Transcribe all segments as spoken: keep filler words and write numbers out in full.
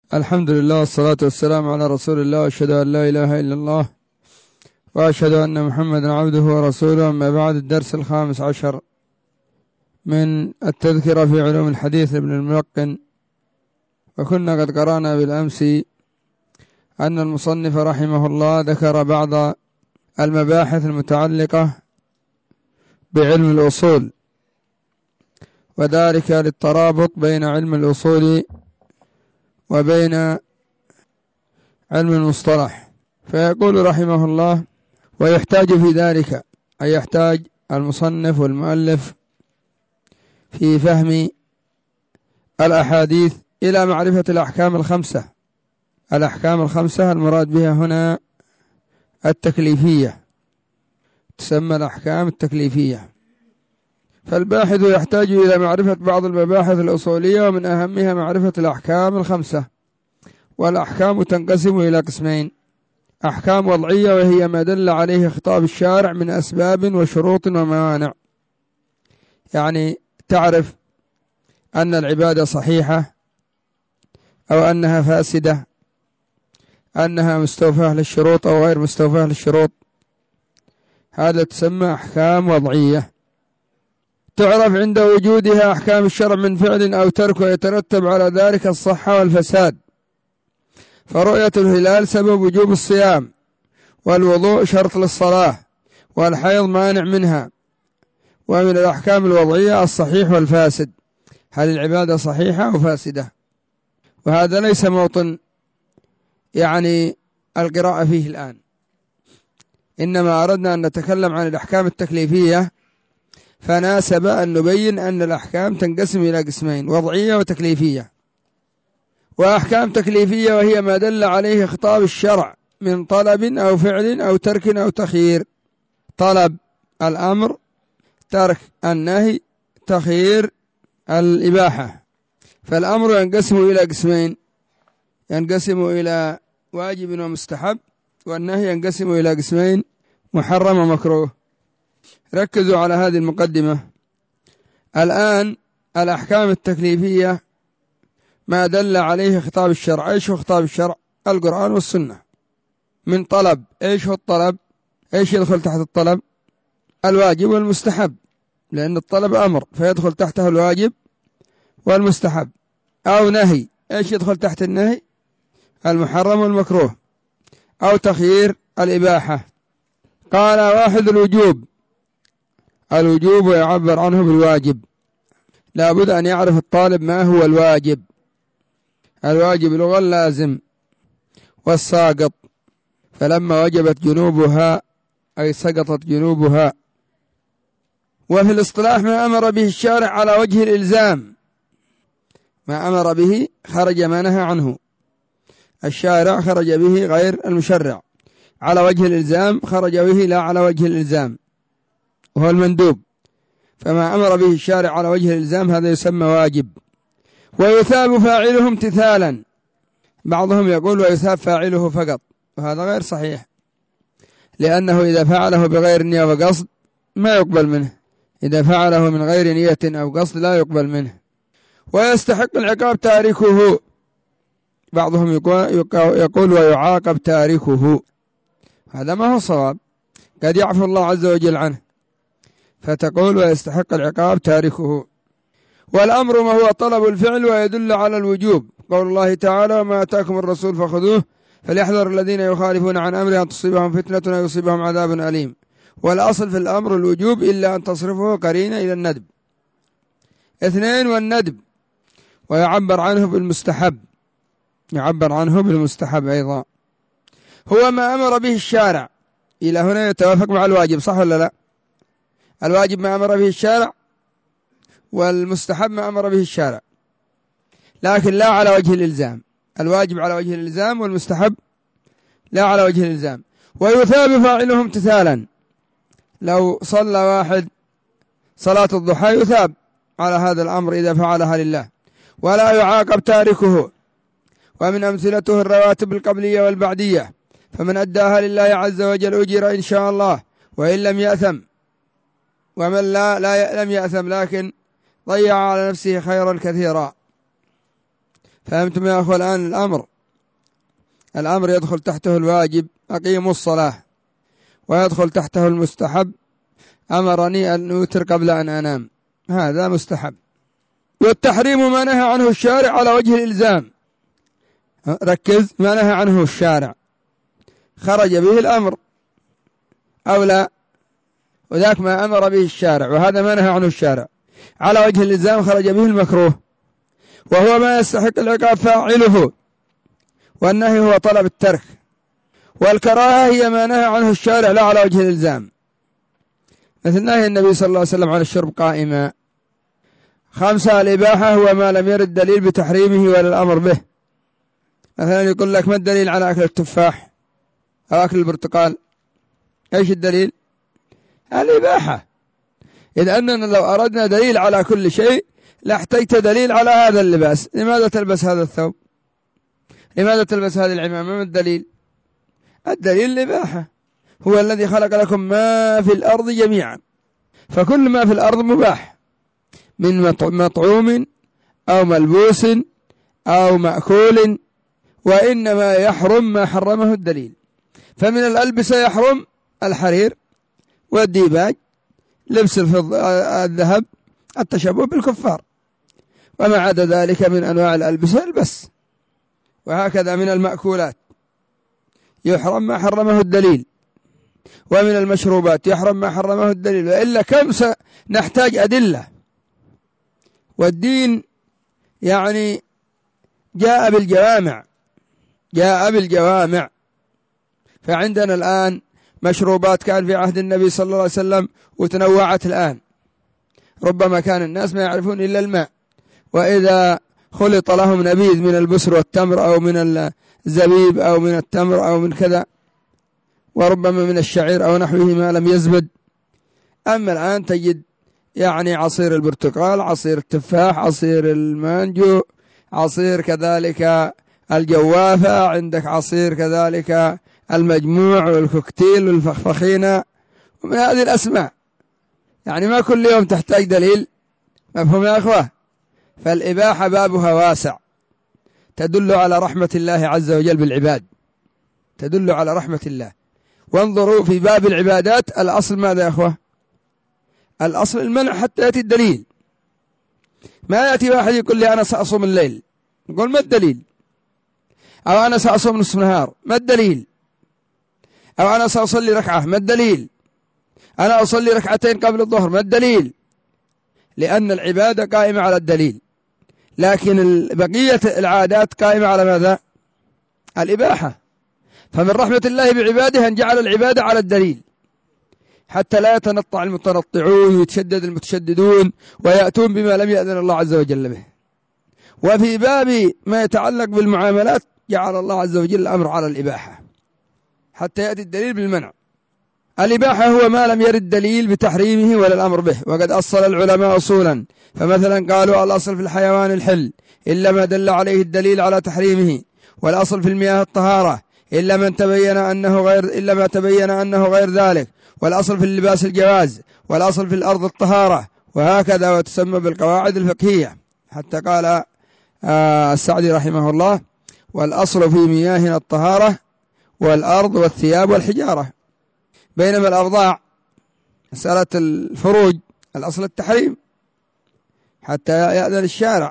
الحمد لله والصلاة والسلام على رسول الله، وأشهد أن لا إله إلا الله وأشهد أن محمدا عبده ورسوله. أما بعد، الدرس الخامس عشر من التذكرة في علوم الحديث لابن الملقن. وكنا قد قرأنا بالأمس أن المصنف رحمه الله ذكر بعض المباحث المتعلقة بعلم الأصول، وذلك للترابط بين علم الأصول وبين علم المصطلح. فيقول رحمه الله: ويحتاج في ذلك، أي يحتاج المصنف والمؤلف في فهم الأحاديث إلى معرفة الأحكام الخمسة. الأحكام الخمسة المراد بها هنا التكليفية، تسمى الأحكام التكليفية. فالباحث يحتاج إلى معرفة بعض المباحث الأصولية، ومن أهمها معرفة الأحكام الخمسة. والأحكام تنقسم إلى قسمين: أحكام وضعية، وهي ما دل عليه خطاب الشارع من أسباب وشروط وموانع، يعني تعرف أن العبادة صحيحة أو أنها فاسدة، أنها مستوفاة للشروط أو غير مستوفاة للشروط، هذا تسمى أحكام وضعية. تعرف عند وجودها أحكام الشرع من فعل أو ترك، ويترتب على ذلك الصحة والفساد. فرؤية الهلال سبب وجوب الصيام، والوضوء شرط للصلاة، والحيض مانع منها. ومن الأحكام الوضعية الصحيح والفاسد، هل العبادة صحيحة أو فاسدة؟ وهذا ليس موطن يعني القراءة فيه الآن، إنما أردنا أن نتكلم عن الأحكام التكليفية، فناسب أن نبين أن الأحكام تنقسم إلى قسمين: وضعية وتكليفية. وأحكام تكليفية وهي ما دل عليه خطاب الشرع من طلب أو فعل أو ترك أو تخيير. طلب الأمر، ترك النهي، تخيير الإباحة. فالأمر ينقسم إلى قسمين: ينقسم إلى واجب ومستحب، والنهي ينقسم إلى قسمين: محرم ومكروه. ركزوا على هذه المقدمة. الآن الأحكام التكليفية ما دل عليه خطاب الشرع. ايش هو خطاب الشرع؟ القرآن والسنة. من طلب، ايش هو الطلب؟ ايش يدخل تحت الطلب؟ الواجب والمستحب، لأن الطلب أمر فيدخل تحته الواجب والمستحب. أو نهي، ايش يدخل تحت النهي؟ المحرم والمكروه. أو تخيير الإباحة. قال: واحد الوجوب. الوجوب ويعبر عنه بالواجب. لا بد أن يعرف الطالب ما هو الواجب. الواجب لغة اللازم والساقط، فلما وجبت جنوبها أي سقطت جنوبها. وفي الاصطلاح ما أمر به الشارع على وجه الإلزام، ما أمر به خرج ما نهى عنه. الشارع خرج به غير المشرع، على وجه الإلزام خرج به لا على وجه الإلزام، وهو المندوب. فما أمر به الشارع على وجه الإلزام هذا يسمى واجب. ويثاب فاعله امتثالا. بعضهم يقول ويثاب فاعله فقط، وهذا غير صحيح، لأنه إذا فعله بغير نية وقصد ما يقبل منه، إذا فعله من غير نية أو قصد لا يقبل منه. ويستحق العقاب تاركه. بعضهم يقول ويعاقب تاركه، هذا ما هو صواب، قد يعفو الله عز وجل عنه، فتقول ويستحق العقاب تاركه. والأمر ما هو طلب الفعل ويدل على الوجوب، قول الله تعالى: وما أتاكم الرسول فخذوه فليحذر الذين يخالفون عن أمره أن تصيبهم فتنة أو يصيبهم عذاب أليم. والأصل في الأمر الوجوب إلا أن تصرفه قرينة إلى الندب. اثنين، والندب ويعبر عنه بالمستحب، يعبر عنه بالمستحب أيضا، هو ما أمر به الشارع. إلى هنا يتوافق مع الواجب، صح ولا لا؟ الواجب ما أمر به الشارع، والمستحب ما أمر به الشارع، لكن لا على وجه الإلزام. الواجب على وجه الإلزام، والمستحب لا على وجه الإلزام. ويثاب فاعله امتثالا. لو صلى واحد صلاة الضحى يثاب على هذا الأمر إذا فعلها لله، ولا يعاقب تاركه. ومن أمثلته الرواتب القبلية والبعدية، فمن أداها لله عز وجل أجر إن شاء الله وإن لم يأثم، ومن لا, لا لم يأثم لكن ضيع على نفسه خيرا كثيرا. فهمتم يا أخوة الآن؟ الأمر الأمر يدخل تحته الواجب أقيموا الصلاة، ويدخل تحته المستحب أمرني أن أوتر قبل أن أنام، هذا مستحب. والتحريم ما نهى عنه الشارع على وجه الإلزام، ركز، ما نهى عنه الشارع خرج به الأمر أو لا، وذاك ما أمر به الشارع، وهذا ما نهى عنه الشارع على وجه الإلزام خرج به المكروه، وهو ما يستحق العقاب فاعله، والنهي هو طلب الترك، والكراهة هي ما نهى عنه الشارع لا على وجه الإلزام، مثل نهي النبي صلى الله عليه وسلم عن الشرب قائما. خمسة الإباحة هو ما لم يرد دليل بتحريمه ولا الأمر به، مثلا يقول لك ما الدليل على أكل التفاح أو أكل البرتقال؟ إيش الدليل؟ الإباحة. إذ أننا لو أردنا دليل على كل شيء لاحتجت دليل على هذا اللباس، لماذا تلبس هذا الثوب؟ لماذا تلبس هذه العمامة؟ ما الدليل؟ الدليل الإباحة، هو الذي خلق لكم ما في الأرض جميعا، فكل ما في الأرض مباح من مطعوم أو ملبوس أو مأكول، وإنما يحرم ما حرمه الدليل. فمن الألبسة يحرم الحرير والديباج، لبس الذهب، التشبه بالكفار، وما عدا ذلك من أنواع الألبسة البس. وهكذا من المأكولات يحرم ما حرمه الدليل، ومن المشروبات يحرم ما حرمه الدليل، وإلا كم نحتاج أدلة. والدين يعني جاء بالجوامع، جاء بالجوامع. فعندنا الآن مشروبات كان في عهد النبي صلى الله عليه وسلم وتنوعت الآن، ربما كان الناس ما يعرفون إلا الماء، وإذا خلط لهم نبيذ من البسر والتمر أو من الزبيب أو من التمر أو من كذا، وربما من الشعير أو نحوه ما لم يزبد. أما الآن تجد يعني عصير البرتقال، عصير التفاح، عصير المانجو، عصير كذلك الجوافة، عندك عصير كذلك المجموع والكوكتيل والفخفخينة، ومن هذه الأسماء. يعني ما كل يوم تحتاج دليل، مفهوم يا أخوة؟ فالإباحة بابها واسع، تدل على رحمة الله عز وجل بالعباد، تدل على رحمة الله. وانظروا في باب العبادات الأصل ماذا يا أخوة؟ الأصل المنع حتى يأتي الدليل. ما يأتي واحد يقول لي أنا سأصوم الليل، نقول ما الدليل؟ أو أنا سأصوم نصف نهار، ما الدليل؟ أو أنا سأصلي ركعة، ما الدليل؟ أنا أصلي ركعتين قبل الظهر، ما الدليل؟ لأن العبادة قائمة على الدليل، لكن بقية العادات قائمة على ماذا؟ الإباحة. فمن رحمة الله بعباده أن جعل العبادة على الدليل، حتى لا يتنطع المتنطعون ويتشدد المتشددون ويأتون بما لم يأذن الله عز وجل به. وفي باب ما يتعلق بالمعاملات جعل الله عز وجل الأمر على الإباحة حتى يأتي الدليل بالمنع. الإباحة هو ما لم يرد دليل بتحريمه ولا الأمر به، وقد أصل العلماء أصولا، فمثلا قالوا الأصل في الحيوان الحل إلا ما دل عليه الدليل على تحريمه، والأصل في المياه الطهارة إلا من تبين أنه غير إلا ما تبين أنه غير ذلك، والأصل في اللباس الجواز، والأصل في الأرض الطهارة، وهكذا، وتسمى بالقواعد الفقهية. حتى قال آه السعدي رحمه الله: والأصل في مياهنا الطهارة والأرض والثياب والحجارة. بينما الأبضاع مسألة الفروج الأصل التحريم حتى يأذن الشارع.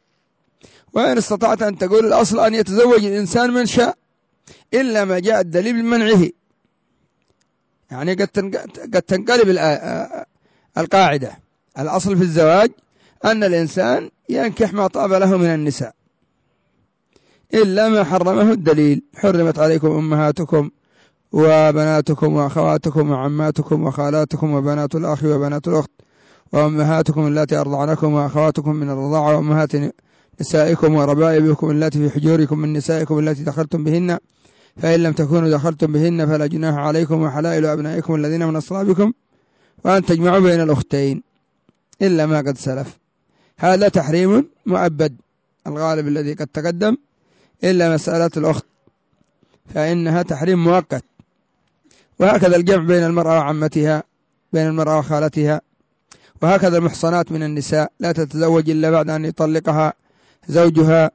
وإن استطعت أن تقول الأصل أن يتزوج الإنسان من شاء إلا ما جاء الدليل بمنعه، يعني قد تنقلب القاعدة. الأصل في الزواج أن الإنسان ينكح ما طاب له من النساء إلا ما حرمه الدليل: حرمت عليكم أمهاتكم وبناتكم وأخواتكم وعماتكم وخالاتكم وبنات الأخ وبنات الأخت وأمهاتكم التي أرضعنكم وأخواتكم من الرضاعة وأمهات نسائكم وربائبكم التي في حجوركم من نسائكم التي دخلتم بهن، فإن لم تكونوا دخلتم بهن فلا جناح عليكم وحلائل أبنائكم الذين من أصلابكم وأن تجمعوا بين الأختين إلا ما قد سلف. هذا تحريم مؤبد، الغالب الذي قد تقدم، إلا مسألة الأخت فإنها تحريم مؤقت. وهكذا الجمع بين المرأة وعمتها، بين المرأة وخالتها. وهكذا المحصنات من النساء لا تتزوج إلا بعد أن يطلقها زوجها،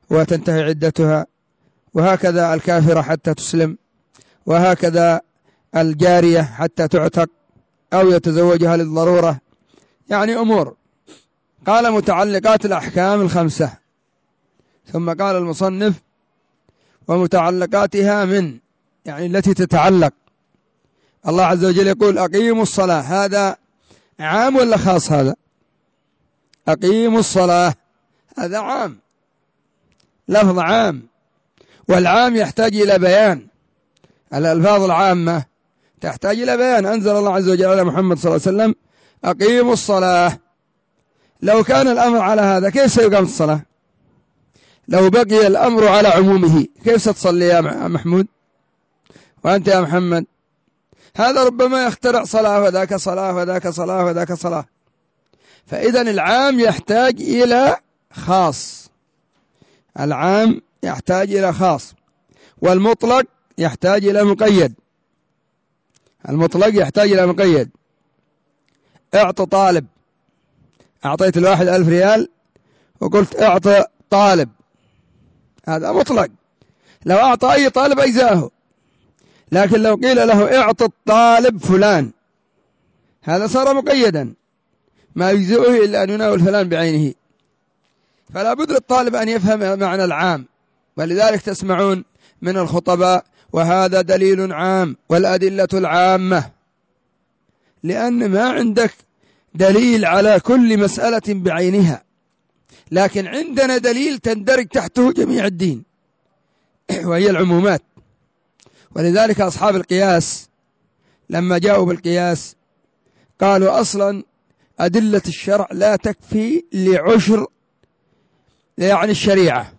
وتنتهي عدتها، وهكذا الكافرة حتى تسلم، وهكذا الجارية حتى تعتق أو يتزوجها للضرورة، يعني أمور. قال متعلقات الأحكام الخمسة، ثم قال المصنف ومتعلقاتها من، يعني التي تتعلق. الله عز وجل يقول أقيموا الصلاة، هذا عام ولا خاص؟ هذا أقيموا الصلاة هذا عام، لفظ عام، والعام يحتاج إلى بيان. الألفاظ العامة تحتاج إلى بيان. أنزل الله عز وجل على محمد صلى الله عليه وسلم أقيموا الصلاة. لو كان الأمر على هذا كيف سيقام الصلاة؟ لو بقي الأمر على عمومه كيف ستصلي يا محمود وأنت يا محمد؟ هذا ربما يخترع صلاة وذاك صلاة وذاك صلاة وذاك صلاة. فإذا العام يحتاج إلى خاص، العام يحتاج إلى خاص، والمطلق يحتاج إلى مقيد. المطلق يحتاج إلى مقيد. اعط طالب، أعطيت الواحد ألف ريال وقلت اعط طالب، هذا مطلق، لو أعطى أي طالب أجزاه. لكن لو قيل له اعط الطالب فلان، هذا صار مقيدا، ما يجزئه إلا أن يناول فلان بعينه. فلا بد للطالب أن يفهم معنى العام. ولذلك تسمعون من الخطباء وهذا دليل عام والأدلة العامة، لأن ما عندك دليل على كل مسألة بعينها، لكن عندنا دليل تندرج تحته جميع الدين وهي العمومات. ولذلك أصحاب القياس لما جاءوا بالقياس قالوا أصلا أدلة الشرع لا تكفي لعشر يعني الشريعة،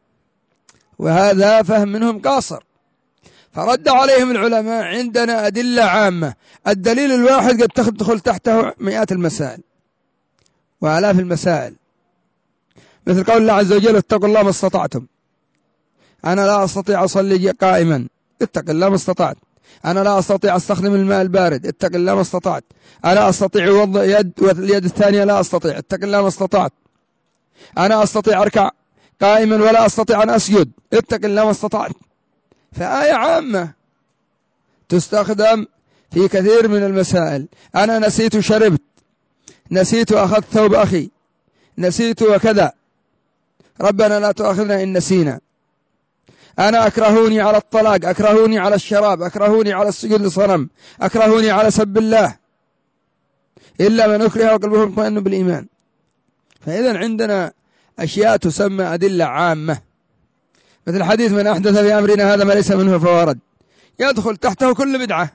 وهذا فهم منهم قاصر. فرد عليهم العلماء عندنا أدلة عامة، الدليل الواحد قد تدخل تحته مئات المسائل وآلاف المسائل، مثل قول الله عز وجل اتقوا الله ما استطعتم. أنا لا أستطيع أصلي قائما، اتق الله ما استطعت. أنا لا أستطيع أستخدم الماء البارد، اتق الله ما استطعت. أنا أستطيع وضع يد واليد الثانية لا أستطيع، اتق الله ما استطعت. أنا أستطيع أركع قائما ولا أستطيع أن أسجد، اتق الله ما استطعت. فآية عامة تستخدم في كثير من المسائل. أنا نسيت شربت، نسيت أخذت ثوب أخي، نسيت وكذا، ربنا لا تؤاخذنا إن نسينا. أنا أكرهوني على الطلاق، أكرهوني على الشراب، أكرهوني على السجود للصنم، أكرهوني على سب الله، إلا من أكره وقلبه مطمئن بالإيمان. فإذا عندنا أشياء تسمى أدلة عامة، مثل حديث من أحدث في أمرنا هذا ما ليس منه فهو رد، يدخل تحته كل بدعة،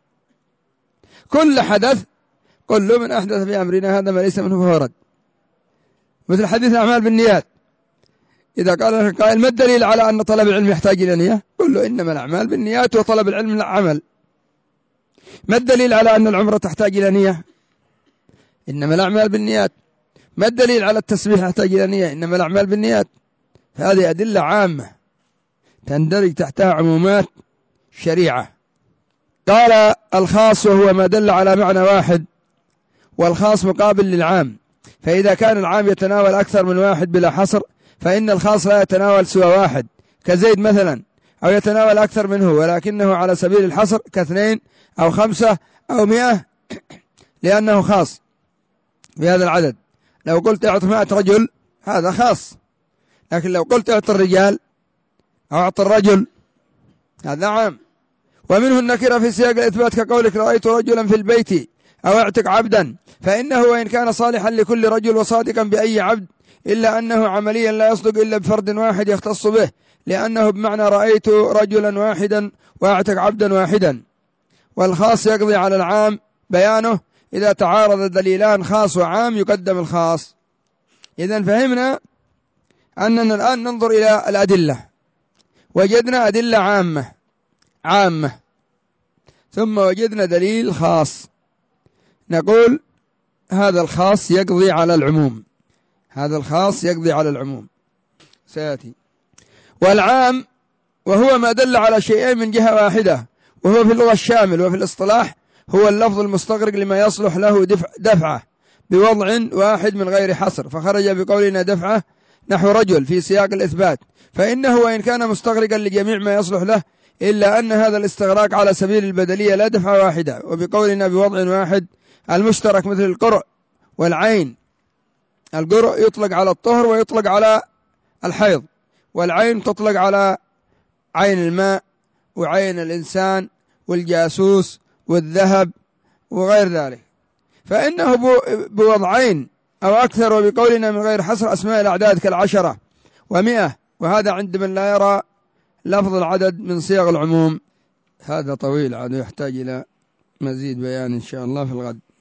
كل حدث قل له من أحدث في أمرنا هذا ما ليس منه فهو رد. مثل حديث الأعمال بالنيات، إذا قال لك قائل ما الدليل على أن طلب العلم يحتاج إلى نية؟ قل له إنما الأعمال بالنيات وطلب العلم عمل. ما الدليل على أن العمرة تحتاج إلى نية؟ إنما الأعمال بالنيات. ما الدليل على التسبيح يحتاج إلى نية؟ إنما الأعمال بالنيات. فهذه أدلة عامة تندرج تحتها عمومات شريعة. قال الخاص وهو ما دل على معنى واحد، والخاص مقابل للعام. فإذا كان العام يتناول أكثر من واحد بلا حصر، فإن الخاص لا يتناول سوى واحد كزيد مثلا، أو يتناول أكثر منه ولكنه على سبيل الحصر كاثنين أو خمسة أو مئة، لأنه خاص بهذا العدد. لو قلت اعط مائة رجل هذا خاص، لكن لو قلت اعط الرجال أو اعط الرجل هذا عام. ومنه النكرة في سياق الإثبات كقولك رأيت رجلا في البيت أو اعتق عبدا، فإنه وإن كان صالحا لكل رجل وصادقا بأي عبد، إلا أنه عمليا لا يصدق إلا بفرد واحد يختص به، لأنه بمعنى رأيت رجلا واحدا وأعتق عبدا واحدا. والخاص يقضي على العام بيانه، إذا تعارض دليلان خاص وعام يقدم الخاص. إذن فهمنا أننا الآن ننظر إلى الأدلة، وجدنا أدلة عامة عامة ثم وجدنا دليل خاص، نقول هذا الخاص يقضي على العموم، هذا الخاص يقضي على العموم سيأتي. والعام وهو ما دل على شيئين من جهة واحدة، وهو في اللغة الشامل، وفي الاصطلاح هو اللفظ المستغرق لما يصلح له دفع دفعة بوضع واحد من غير حصر، فخرج بقولنا دفعة نحو رجل في سياق الإثبات، فإنه وإن كان مستغرقا لجميع ما يصلح له، إلا أن هذا الاستغراق على سبيل البدلية لا دفعة واحدة. وبقولنا بوضع واحد المشترك مثل القرء والعين. القرء يطلق على الطهر ويطلق على الحيض، والعين تطلق على عين الماء وعين الإنسان والجاسوس والذهب وغير ذلك، فإنه بوضعين أو أكثر. وبقولنا من غير حصر أسماء الأعداد كالعشرة ومئة، وهذا عند من لا يرى لفظ العدد من صيغ العموم. هذا طويل عاد يحتاج إلى مزيد بيان إن شاء الله في الغد.